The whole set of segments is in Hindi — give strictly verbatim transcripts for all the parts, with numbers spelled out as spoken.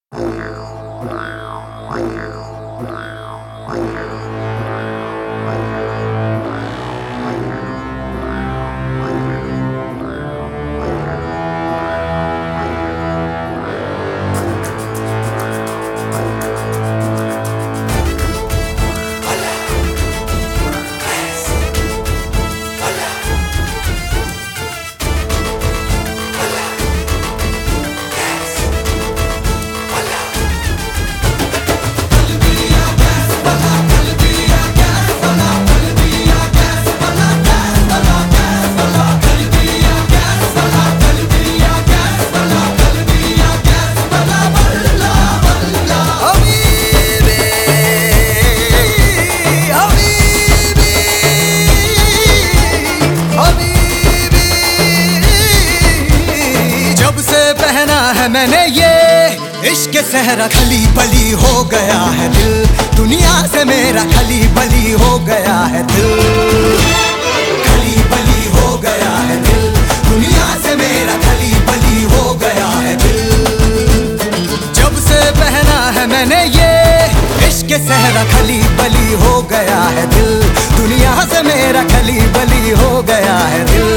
मैंने ये इश्क सहरा खली बली हो गया है दिल, दुनिया से मेरा खली बली हो गया है दिल, खली बली हो गया है दिल, दुनिया से मेरा खली बली हो गया है दिल। जब से पहना है मैंने ये इश्क सहरा खली बली हो गया है दिल, दुनिया से मेरा खली बली हो गया है दिल।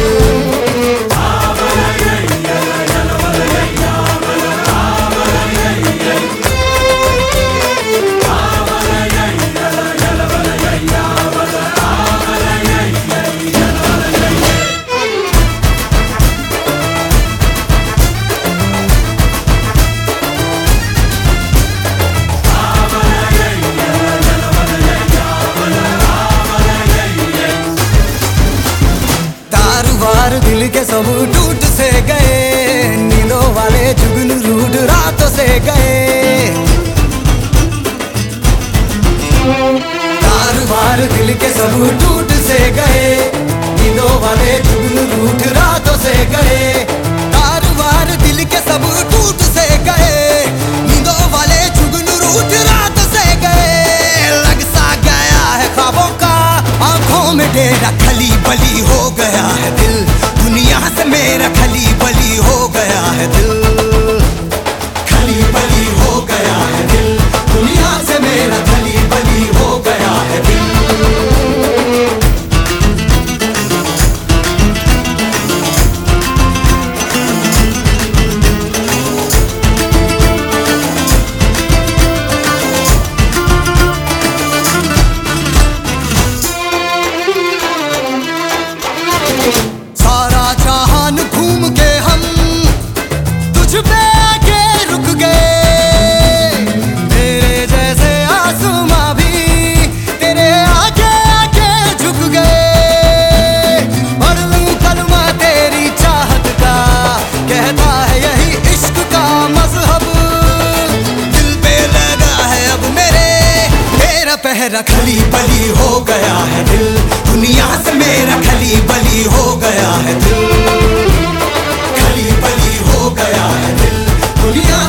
दिल के सब टूट से गए, नींदों वाले जुगनू रूठ रातों से गए, तार दिल के सब टूट से गए, नींदों वाले जुगनू रूठ रातों से गए, तार दिल के सब टूट से गए, नींदों वाले जुगनू रूठ रातों से गए। लग सा गया है ख्वाबों का आंखों में डेरा, खली बली हो गया है दिल, दुनिया से मेरा खली बली हो गया है दिल, खली बली हो गया है दिल, दुनिया से मेरा खली बली हो गया है दिल। घूम के हम तुझ पे आके रुक गए, तेरे जैसे आसमां भी तेरे आगे आके झुक गए। पढ़ लूं कलमा तेरी चाहत का, कहता है यही इश्क का मजहब, दिल पे लगा है अब मेरे तेरा पहरा, खली बली हो गया है दिल, दुनिया से मेरा खली बली हो गया है दिल, खली बली हो गया है दिल, दुनिया